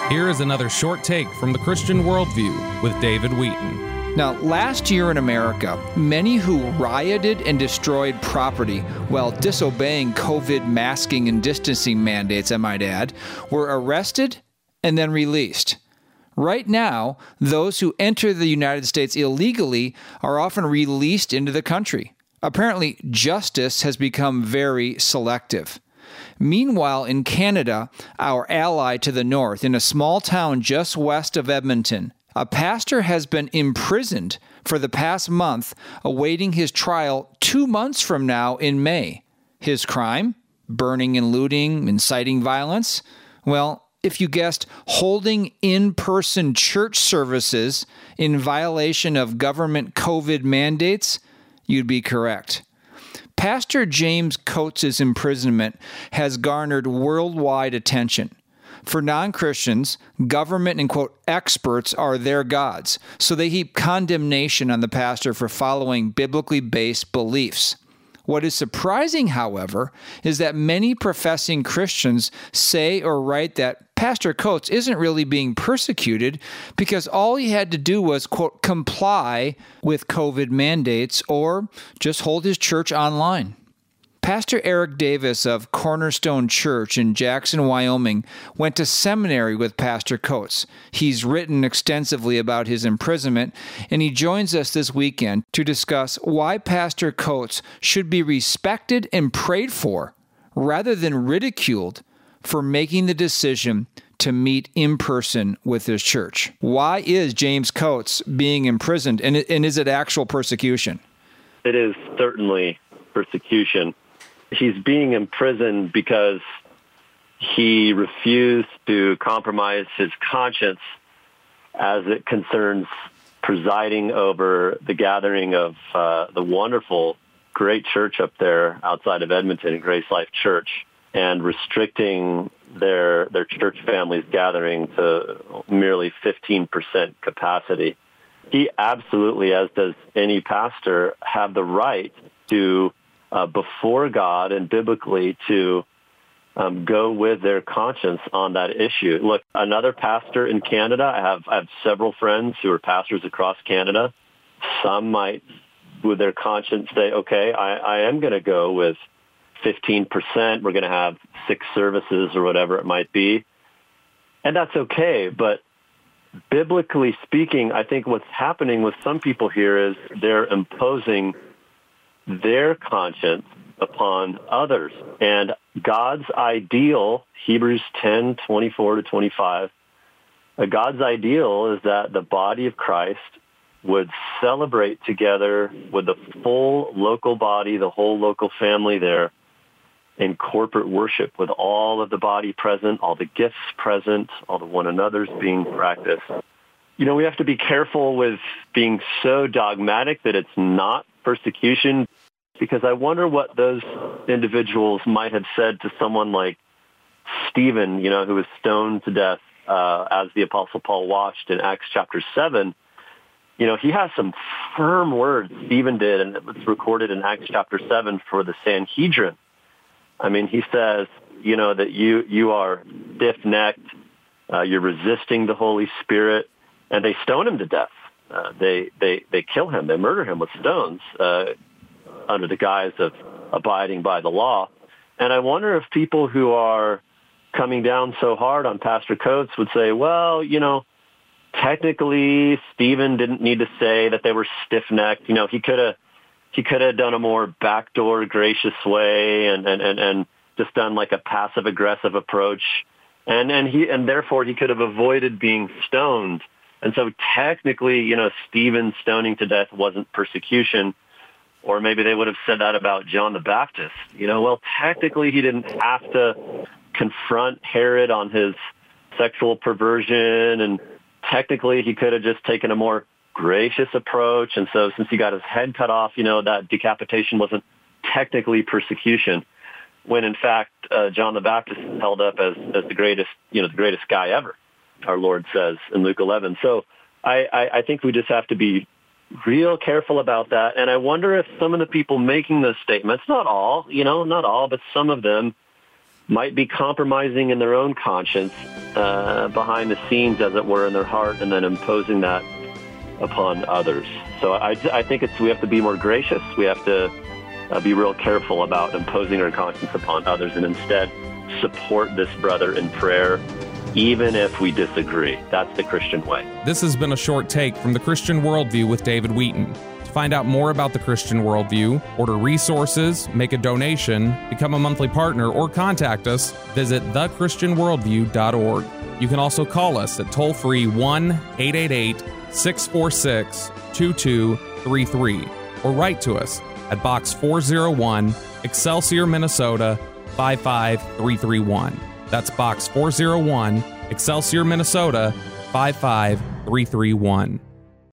Here is another short take from the Christian Worldview with David Wheaton. Now, last year in America, many who rioted and destroyed property while disobeying COVID masking and distancing mandates, I might add, were arrested and then released. Right now, those who enter the United States illegally are often released into the country. Apparently, justice has become very selective. Meanwhile, in Canada, our ally to the north, in a small town just west of Edmonton, a pastor has been imprisoned for the past month, awaiting his trial 2 months from now in May. His crime? Burning and looting, inciting violence? Well, if you guessed holding in-person church services in violation of government COVID mandates, you'd be correct. Pastor James Coates' imprisonment has garnered worldwide attention. For non-Christians, government and, quote, experts are their gods, so they heap condemnation on the pastor for following biblically based beliefs. What is surprising, however, is that many professing Christians say or write that Pastor Coates isn't really being persecuted because all he had to do was, quote, comply with COVID mandates or just hold his church online. Pastor Eric Davis of Cornerstone Church in Jackson, Wyoming, went to seminary with Pastor Coates. He's written extensively about his imprisonment, and he joins us this weekend to discuss why Pastor Coates should be respected and prayed for rather than ridiculed for making the decision to meet in person with his church. Why is James Coates being imprisoned, and is it actual persecution? It is certainly persecution. He's being imprisoned because he refused to compromise his conscience as it concerns presiding over the gathering of the wonderful, great church up there outside of Edmonton, Grace Life Church, and restricting their church family's gathering to merely 15% capacity. He absolutely, as does any pastor, have the right to before God and biblically to go with their conscience on that issue. Look, another pastor in Canada, I have several friends who are pastors across Canada. Some might, with their conscience, say, okay, I am going to go with 15%. We're going to have 6 services or whatever it might be. And that's okay. But biblically speaking, I think what's happening with some people here is they're imposing their conscience upon others. And God's ideal, Hebrews 10:24-25, God's ideal is that the body of Christ would celebrate together with the full local body, the whole local family there, in corporate worship with all of the body present, all the gifts present, all the one another's being practiced. You know, we have to be careful with being so dogmatic that it's not persecution, because I wonder what those individuals might have said to someone like Stephen, you know, who was stoned to death as the Apostle Paul watched in Acts chapter 7. You know, he has some firm words, Stephen did, and it's recorded in Acts chapter 7 for the Sanhedrin. I mean, he says, you know, that you are stiff-necked, you're resisting the Holy Spirit, and they stone him to death. They kill him, they murder him with stones under the guise of abiding by the law. And I wonder if people who are coming down so hard on Pastor Coates would say, well, you know, technically Stephen didn't need to say that they were stiff-necked. You know, he could have done a more backdoor, gracious way and just done like a passive-aggressive approach. And therefore he could have avoided being stoned. And so technically, you know, Stephen's stoning to death wasn't persecution. Or maybe they would have said that about John the Baptist. You know, well, technically he didn't have to confront Herod on his sexual perversion, and technically he could have just taken a more gracious approach. And so since he got his head cut off, you know, that decapitation wasn't technically persecution, when in fact John the Baptist is held up as the greatest, you know, the greatest guy ever, our Lord says in Luke 11. So I think we just have to be real careful about that. And I wonder if some of the people making those statements, not all, but some of them might be compromising in their own conscience behind the scenes, as it were, in their heart, and then imposing that upon others. So I think we have to be more gracious. We have to be real careful about imposing our conscience upon others, and instead support this brother in prayer, even if we disagree. That's the Christian way. This has been a short take from The Christian Worldview with David Wheaton. To find out more about The Christian Worldview, order resources, make a donation, become a monthly partner, or contact us, visit thechristianworldview.org. You can also call us at toll-free 1-888-646-2233 or write to us at Box 401, Excelsior, Minnesota 55331. That's Box 401, Excelsior, Minnesota 55331.